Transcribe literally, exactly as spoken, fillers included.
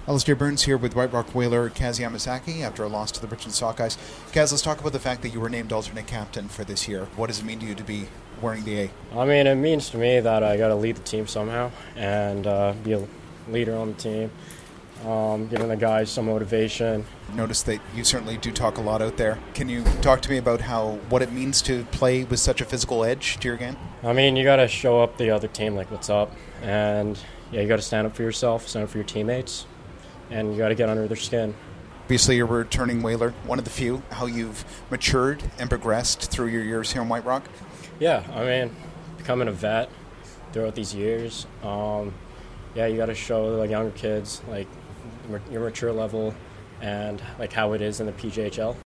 Alistair Burns here with White Rock Whaler Kaz Yamasaki after a loss to the Richmond Sockeyes. Kaz, let's talk about the fact that you were named alternate captain for this year. What does it mean to you to be wearing the A? I mean, it means to me that I got to lead the team somehow and uh, be a leader on the team, um, giving the guys some motivation. Notice that you certainly do talk a lot out there. Can you talk to me about how what it means to play with such a physical edge to your game? I mean, you got to show up the other team like what's up, and yeah, you got to stand up for yourself, stand up for your teammates, and you got to get under their skin. Obviously, you're a returning whaler, one of the few. How you've matured and progressed through your years here in White Rock? Yeah, I mean, becoming a vet throughout these years, um, yeah, you got to show the younger kids like your mature level and like how it is in the P J H L.